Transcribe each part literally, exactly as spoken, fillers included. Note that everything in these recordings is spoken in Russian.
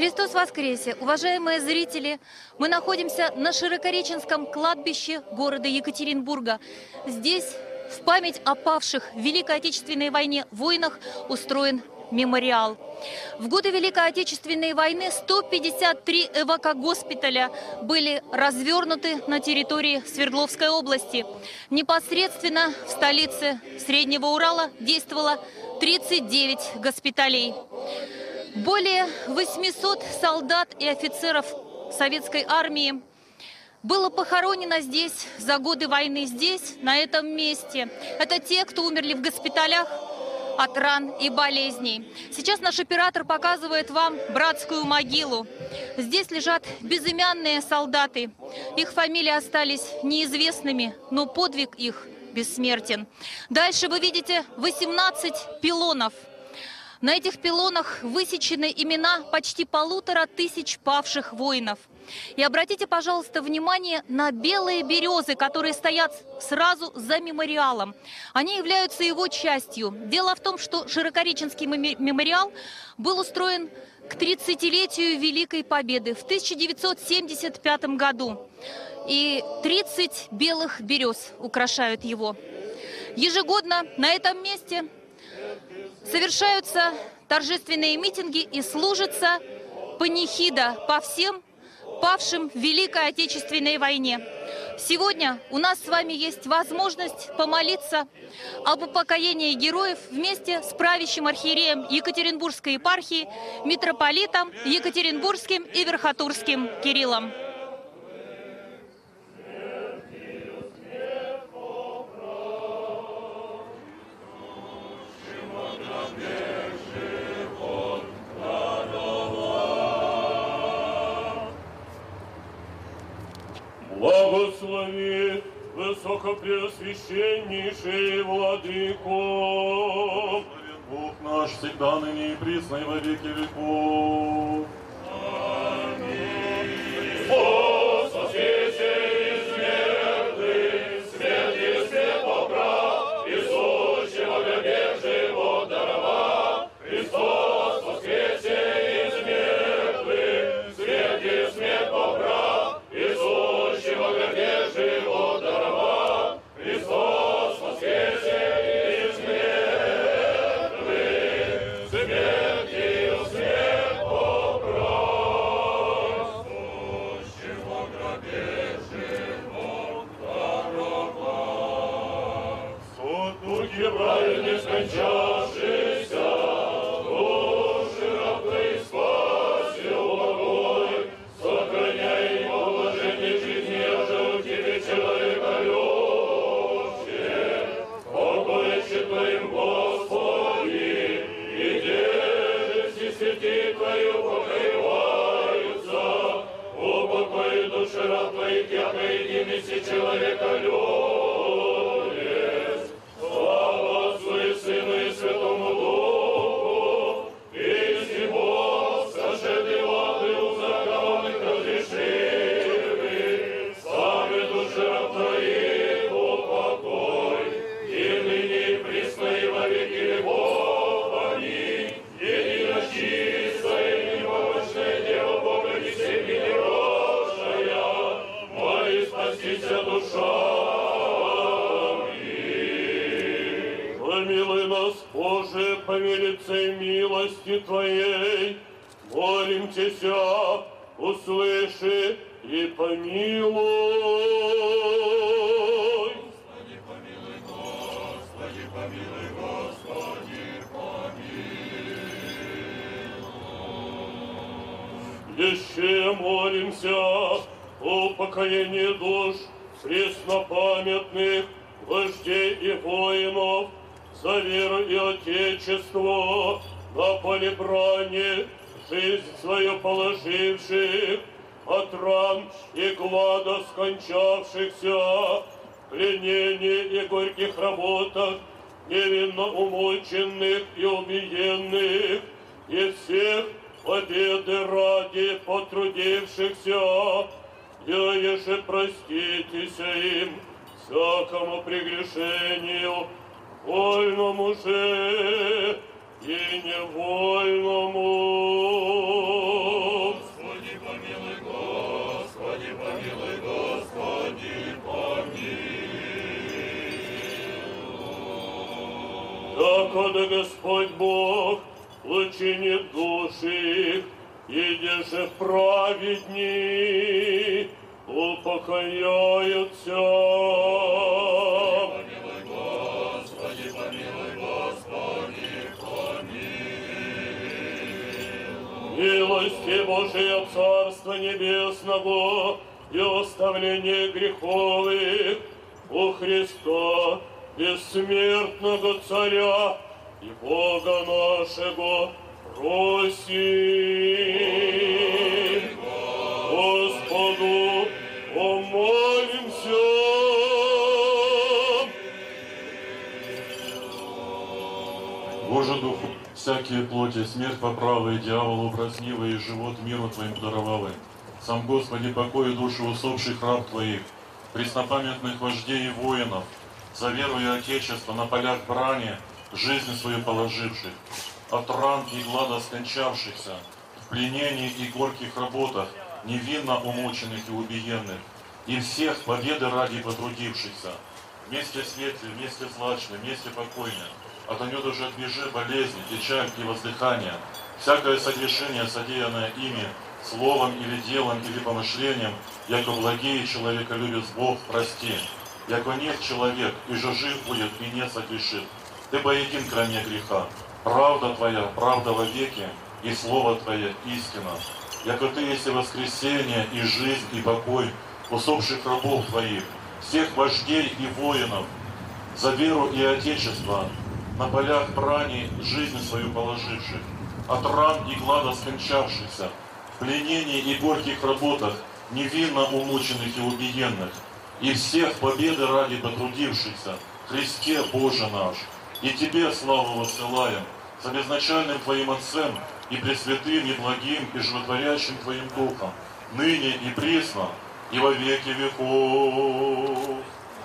Христос воскресе! Уважаемые зрители, мы находимся на Широкореченском кладбище города Екатеринбурга. Здесь в память о павших в Великой Отечественной войне воинах устроен мемориал. В годы Великой Отечественной войны сто пятьдесят три эвакогоспиталя были развернуты на территории Свердловской области. Непосредственно в столице Среднего Урала действовало тридцать девять госпиталей. Более восьмисот солдат и офицеров советской армии было похоронено здесь за годы войны, здесь, на этом месте. Это те, кто умерли в госпиталях от ран и болезней. Сейчас наш оператор показывает вам братскую могилу. Здесь лежат безымянные солдаты. Их фамилии остались неизвестными, но подвиг их бессмертен. Дальше вы видите восемнадцать пилонов. На этих пилонах высечены имена почти полутора тысяч павших воинов. И обратите, пожалуйста, внимание на белые березы, которые стоят сразу за мемориалом. Они являются его частью. Дело в том, что Широкореченский мемориал был устроен к тридцатилетию Великой Победы в тысяча девятьсот семьдесят пятом году. И тридцать белых берез украшают его. Ежегодно на этом месте совершаются торжественные митинги и служится панихида по всем павшим в Великой Отечественной войне. Сегодня у нас с вами есть возможность помолиться об упокоении героев вместе с правящим архиереем Екатеринбургской епархии, митрополитом Екатеринбургским и Верхотурским Кириллом. Благослови высокопреосвященнейший владыко, Бог наш всегда, ныне и присно, и во веки веков. Аминь. Христос воскресе из мертвых, свет и свет поправ, и сущего гробе живот дарова. Христос воскресе из мертвых, свет и свет поправ, и сущего гробе живот дарова. Христос воскресе из мертвых, смертью смерть поправ, сущего гробе живот дарова. Сотурки праведных скончавшихся, души раб твоих спасил покой, сохраняй его блаженной жизни, я же у тебе человеколюбие. Покоище твоим, Господи, и держи святей твою покрываются. Упокой души раб твоих, яко единый си человеколюбец. Слава Отцу и Сыну и Святому Духу, и всего сошедший в ад и узаконных разрешимых, славы души раб твоих упокой, и ныне и присно и во веки веков. Аминь. Едино чистая и непорочная Дева Бога, ни семьи не рождая, моли спастися душами. Помилуй нас, Боже, по велицей милости Твоей, молим Тебя, услыши и помилуй. Господи, помилуй, Господи, помилуй, Господи, помилуй. Еще молимся о упокоении душ преснопамятных вождей и воинов, за веру и Отечество, на поле брани жизнь свою положивших, от ран и глада скончавшихся, в пленении и горьких работах, невинно умученных и убиенных, и всех победы ради потрудившихся, еже проститеся им всякому прегрешению, вольному же и невольному. Бог, учинит души их, иди же праведни, упокояются. Помилуй, Господи, помилуй, Господи, помилуй. Милости Божия Царства Небесного и оставление грехов их у Христа, бессмертного Царя и Бога нашего, просим. Господу помолимся. Боже Дух, всякие плоти, смерть поправы, дьяволу празднивый, и живот миру Твоим даровавы. Сам Господи, покой души усопших раб Твоих, преснопамятных вождей и воинов, за веру и Отечество на полях брани, жизнь свою положивших, от ран и глада скончавшихся, в пленении и горьких работах, невинно умученных и убиенных, и всех победы ради потрудившихся, вместе светле, вместе злачны, вместе покойны, отойдет уже отбежи болезни, печаль и воздыхание, всякое согрешение, содеянное ими, словом или делом или помышлением, яко благие человека любит Бог, прости. Яко нет человек, и же жив будет, и не согрешит. Ты боедин кроме греха. Правда Твоя, правда во веки, и Слово Твое истина. Яко Ты есть и воскресение, и жизнь, и покой усопших рабов Твоих, всех вождей и воинов, за веру и Отечество, на полях брани жизнь свою положивших, от ран и глада скончавшихся, в пленении и горьких работах, невинно умученных и убиенных, и всех победы ради потрудившихся, Христе Боже наш, и Тебе славу воссылаем, за безначальным Твоим Отцем, и пресвятым, и благим, и животворящим Твоим Духом, ныне и присно, и во веки веков.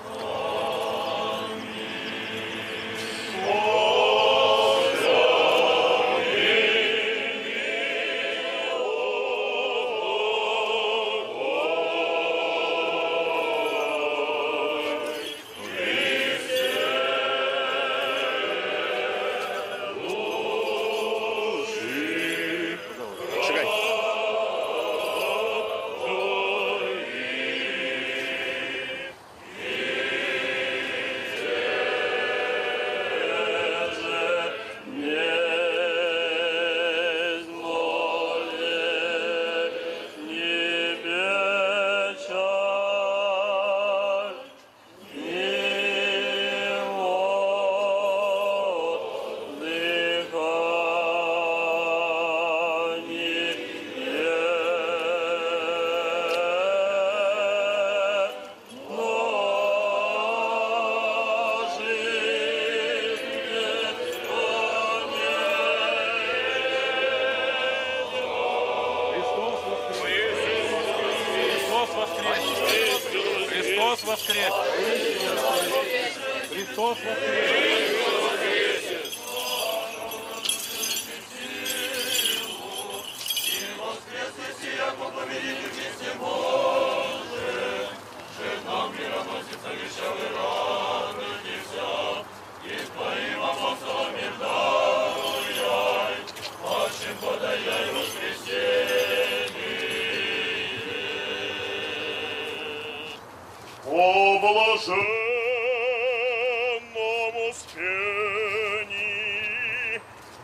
Христос воскрес! Христос воскрес! О блаженном успении,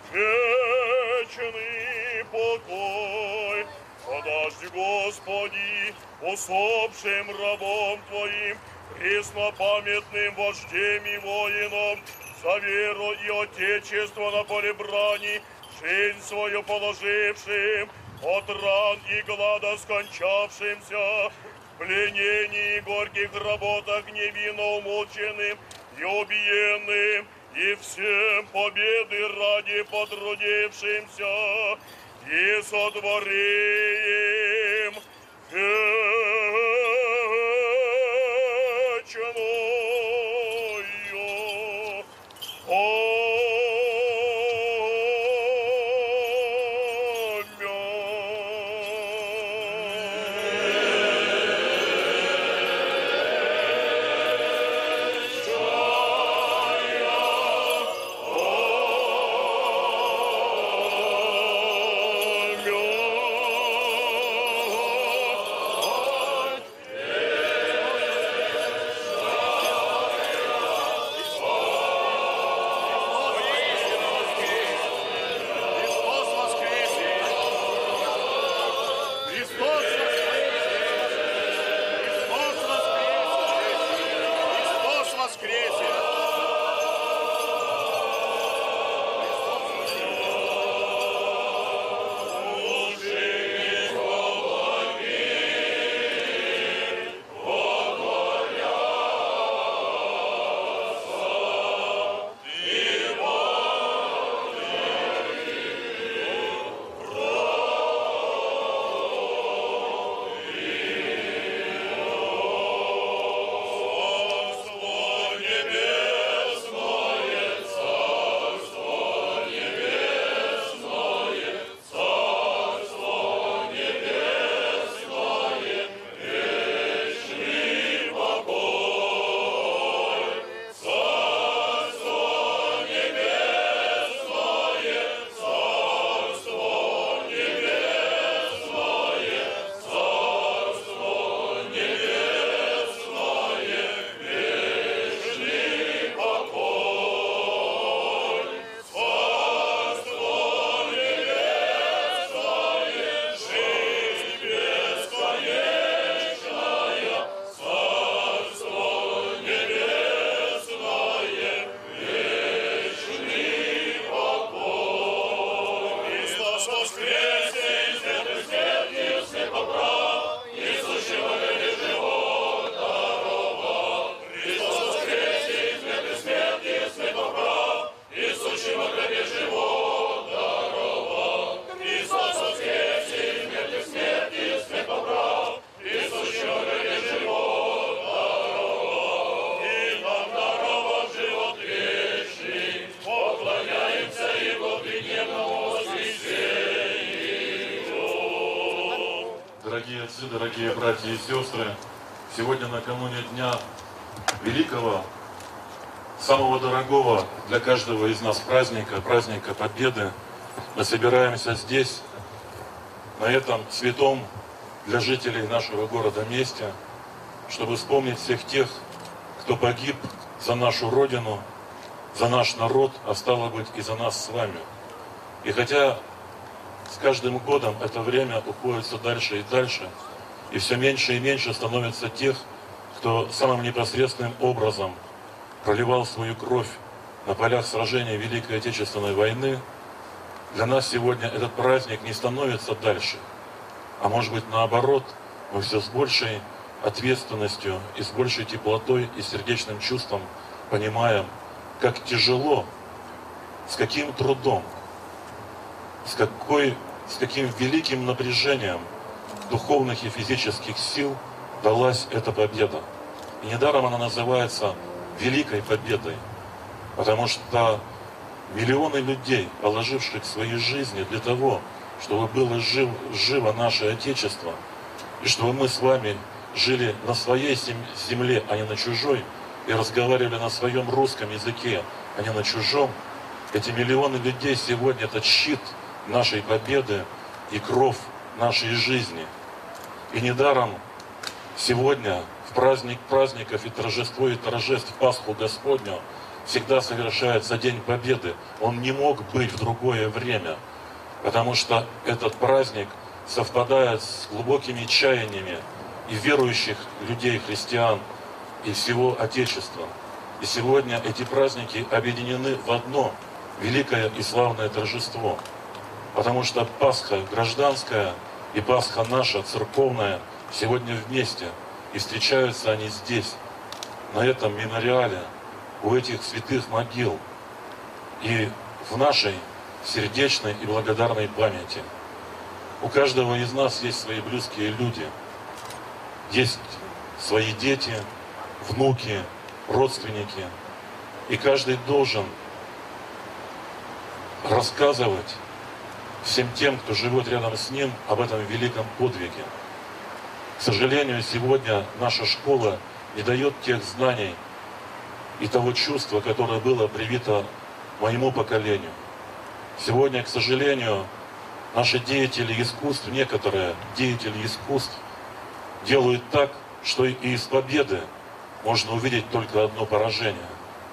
вечный покой, подашь, Господи, усопшим рабом Твоим, преснопамятным вождем и воинам, за веру и Отечество на поле брани, жизнь свою положившим, от ран и глада скончавшимся, в пленении и горьких работах невинно умученным и убиенным, и всем победы ради потрудившимся, и сотворим вечную. святые отцы, дорогие братья и сестры, сегодня накануне дня великого, самого дорогого для каждого из нас праздника, праздника Победы, мы собираемся здесь, на этом святом для жителей нашего города месте, чтобы вспомнить всех тех, кто погиб за нашу Родину, за наш народ, а стало быть и за нас с вами. И хотя с каждым годом это время уходит все дальше и дальше, и все меньше и меньше становится тех, кто самым непосредственным образом проливал свою кровь на полях сражений Великой Отечественной войны, для нас сегодня этот праздник не становится дальше, а может быть наоборот, мы все с большей ответственностью и с большей теплотой и сердечным чувством понимаем, как тяжело, с каким трудом, с, какой, с каким великим напряжением духовных и физических сил далась эта победа. И недаром она называется Великой Победой, потому что миллионы людей, положивших свои жизни для того, чтобы было жив, живо наше Отечество, и чтобы мы с вами жили на своей земле, а не на чужой, и разговаривали на своем русском языке, а не на чужом, эти миллионы людей сегодня это щит нашей победы и кров нашей жизни. И недаром сегодня в праздник праздников и торжество и торжеств Пасху Господню всегда совершается День Победы. Он не мог быть в другое время, потому что этот праздник совпадает с глубокими чаяниями и верующих людей, христиан, и всего Отечества. И сегодня эти праздники объединены в одно великое и славное торжество. Потому что Пасха гражданская и Пасха наша, церковная, сегодня вместе. И встречаются они здесь, на этом мемориале, у этих святых могил. И в нашей сердечной и благодарной памяти. У каждого из нас есть свои близкие люди. Есть свои дети, внуки, родственники. И каждый должен рассказывать всем тем, кто живет рядом с ним, об этом великом подвиге. К сожалению, сегодня наша школа не дает тех знаний и того чувства, которое было привито моему поколению. Сегодня, к сожалению, наши деятели искусств, некоторые деятели искусств, делают так, что и из победы можно увидеть только одно поражение.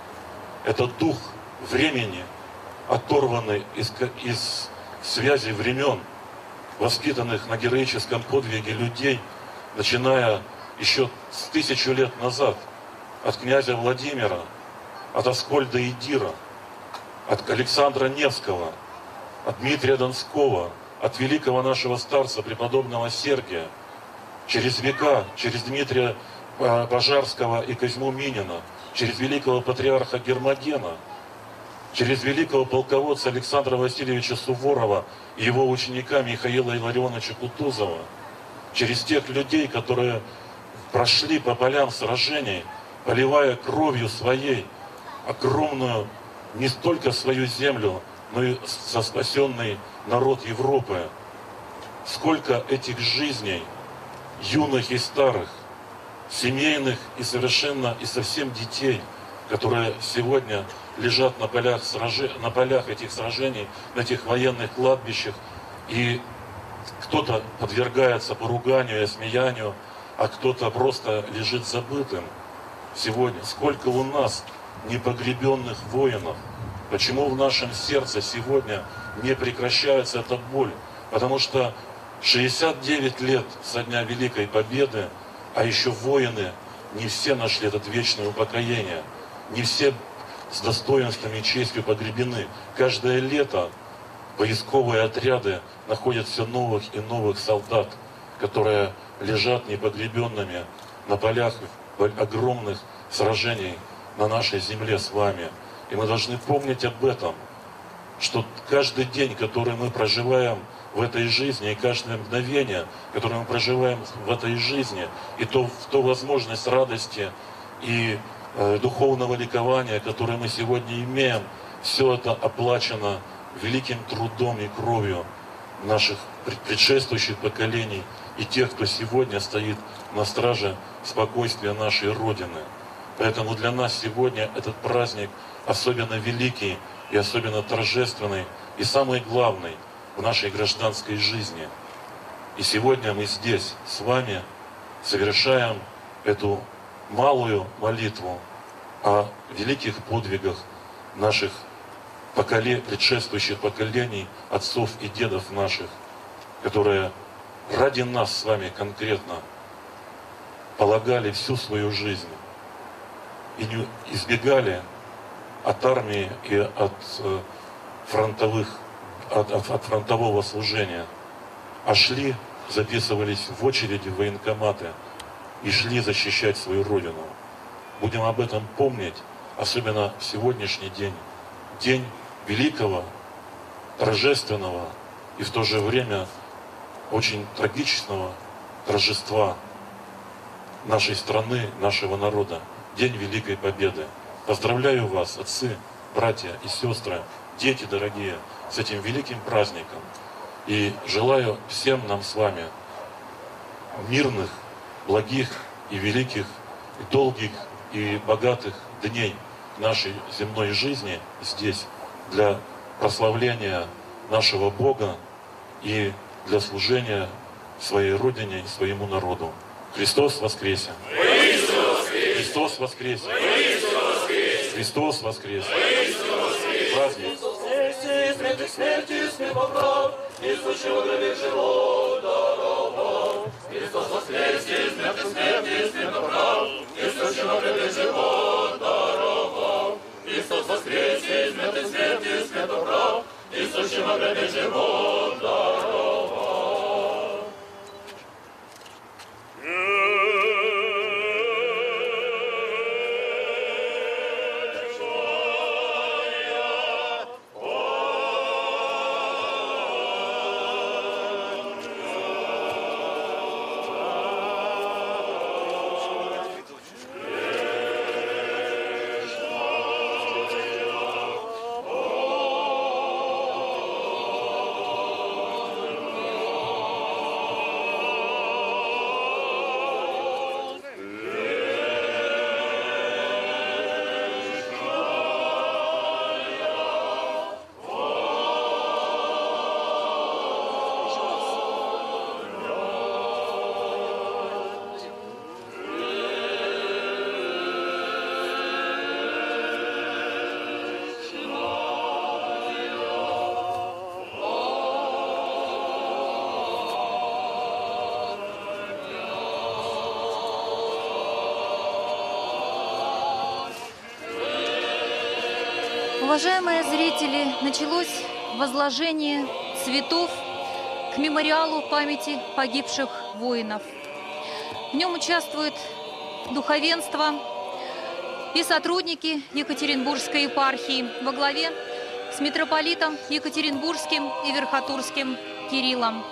Это дух времени, оторванный из, из связи времен, воспитанных на героическом подвиге людей, начиная еще с тысячу лет назад, от князя Владимира, от Аскольда и Дира, от Александра Невского, от Дмитрия Донского, от великого нашего старца, преподобного Сергия, через века, через Дмитрия Пожарского и Козьму Минина, через великого патриарха Гермогена, через великого полководца Александра Васильевича Суворова и его ученика Михаила Илларионовича Кутузова, через тех людей, которые прошли по полям сражений, поливая кровью своей огромную, не столько свою землю, но и со спасенный народ Европы. Сколько этих жизней, юных и старых, семейных и совершенно и совсем детей, которые сегодня лежат на полях, сражи... на полях этих сражений, на этих военных кладбищах, и кто-то подвергается поруганию и осмеянию, а кто-то просто лежит забытым. Сегодня сколько у нас непогребенных воинов, почему в нашем сердце сегодня не прекращается эта боль? Потому что шестьдесят девять лет со дня Великой Победы, а еще воины не все нашли это вечное упокоение, не все с достоинством и честью погребены. Каждое лето поисковые отряды находят все новых и новых солдат, которые лежат непогребенными на полях огромных сражений на нашей земле с вами. И мы должны помнить об этом, что каждый день, который мы проживаем в этой жизни, и каждое мгновение, которое мы проживаем в этой жизни, и то, то возможность радости и э, духовного ликования, которое мы сегодня имеем, все это оплачено великим трудом и кровью наших предшествующих поколений и тех, кто сегодня стоит на страже спокойствия нашей Родины. Поэтому для нас сегодня этот праздник особенно великий и особенно торжественный и самый главный в нашей гражданской жизни. И сегодня мы здесь с вами совершаем эту малую молитву о великих подвигах наших поколе... предшествующих поколений, отцов и дедов наших, которые ради нас с вами конкретно полагали всю свою жизнь и не избегали от армии и от фронтовых, от, от, от фронтового служения, а шли, записывались в очереди в военкоматы и шли защищать свою Родину. Будем об этом помнить, особенно в сегодняшний день, день великого, торжественного и в то же время очень трагичного торжества нашей страны, нашего народа, День Великой Победы. Поздравляю вас, отцы, братья и сестры, дети дорогие, с этим великим праздником. И желаю всем нам с вами мирных, благих и великих, и долгих и богатых дней нашей земной жизни здесь, для прославления нашего Бога и для служения своей Родине и своему народу. Христос воскресе! Христос воскресе! Христос воскресе! Праздник! Христос воскресе, смерти, смерти, смертоправ, несущего гробе живот даровал. Христос воскресе, смерти, смерти, смертоправ, несущего гробе живот даровал. Уважаемые зрители, началось возложение цветов к мемориалу памяти погибших воинов. В нем участвует духовенство и сотрудники Екатеринбургской епархии во главе с митрополитом Екатеринбургским и Верхотурским Кириллом.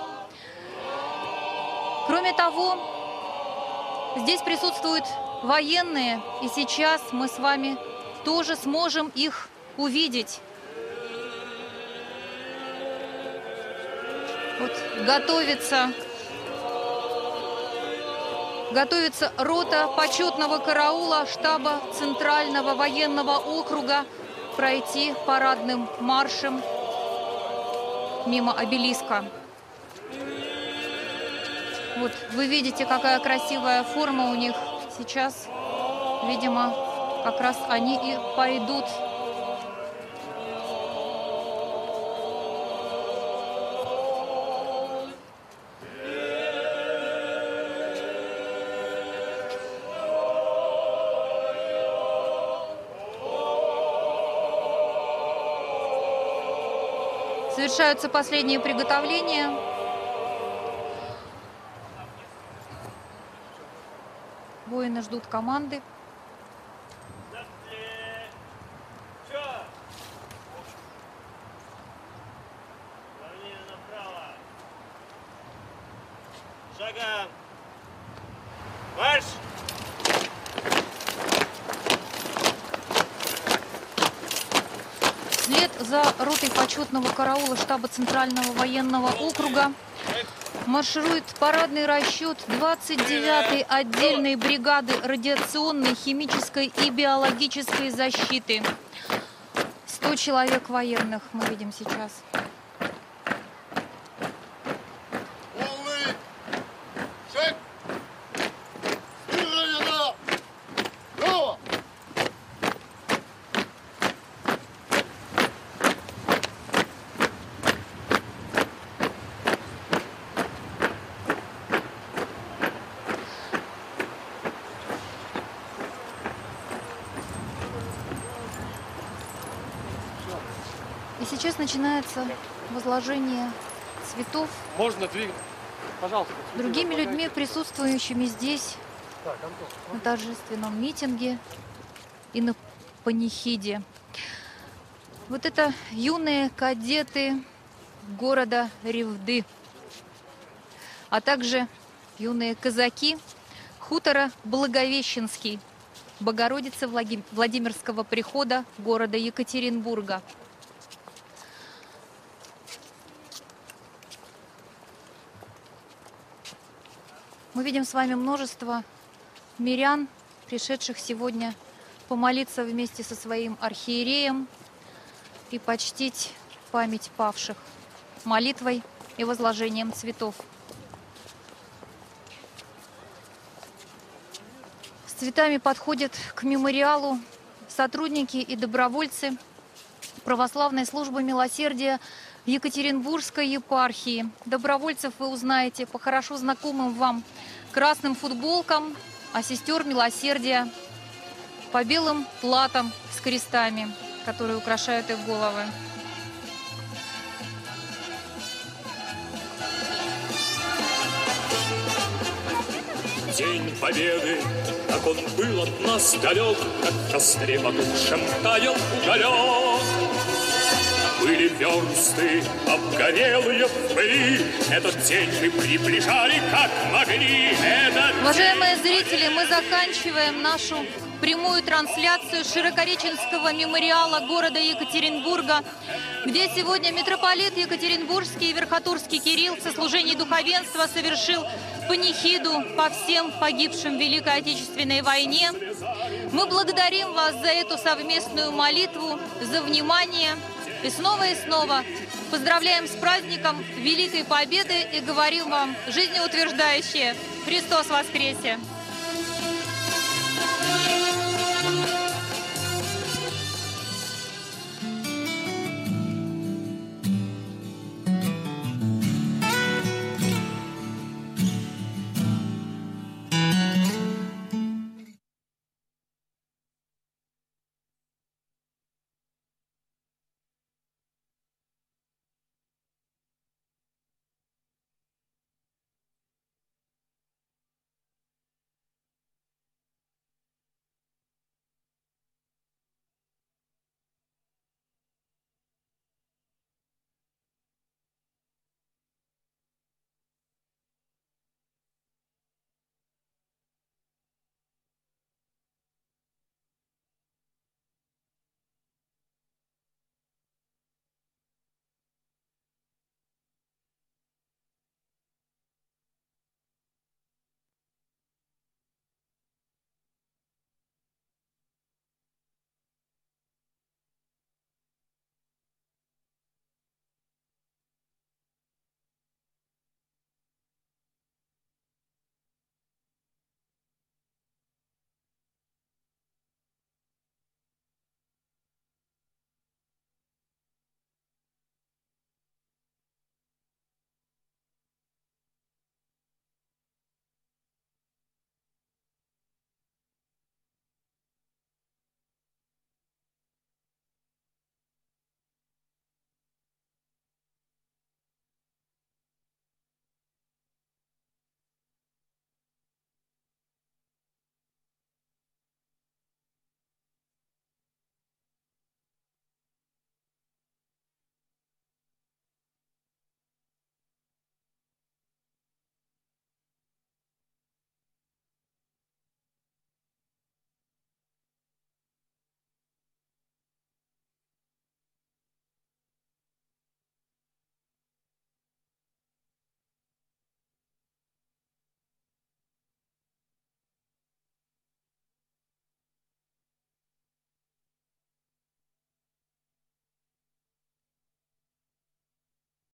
Кроме того, здесь присутствуют военные, и сейчас мы с вами тоже сможем их увидеть. Вот готовится, готовится рота почетного караула штаба Центрального военного округа пройти парадным маршем мимо обелиска. Вот вы видите, какая красивая форма у них сейчас. Видимо, как раз они и пойдут. Совершаются последние приготовления. Воины ждут команды. Шагом! Марш! Вслед за ротой почетного караула штаба Центрального военного округа марширует парадный расчет двадцать девятой отдельной бригады радиационной, химической и биологической защиты. сто человек военных мы видим сейчас. И сейчас начинается возложение цветов. Можно двигать? Пожалуйста. Другими людьми, присутствующими здесь, на торжественном митинге и на панихиде. Вот это юные кадеты города Ревды, а также юные казаки хутора Благовещенский, Богородицы Владимирского прихода города Екатеринбурга. Мы видим с вами множество мирян, пришедших сегодня помолиться вместе со своим архиереем и почтить память павших молитвой и возложением цветов. С цветами подходят к мемориалу сотрудники и добровольцы Православной службы милосердия Екатеринбургской епархии. Добровольцев вы узнаете по хорошо знакомым вам красным футболкам, а сестер милосердия по белым платам с крестами, которые украшают их головы. День Победы, как он был от нас далек, как в костре потухшем таял уголек. Были версты обгорелые в пыли, этот день мы приближали как могли. Этот Уважаемые зрители, мы заканчиваем нашу прямую трансляцию Широкореченского мемориала города Екатеринбурга, где сегодня митрополит Екатеринбургский и Верхотурский Кирилл в сослужении духовенства совершил панихиду по всем погибшим в Великой Отечественной войне. Мы благодарим вас за эту совместную молитву, за внимание. И снова и снова поздравляем с праздником Великой Победы и говорим вам жизнеутверждающее: Христос воскресе!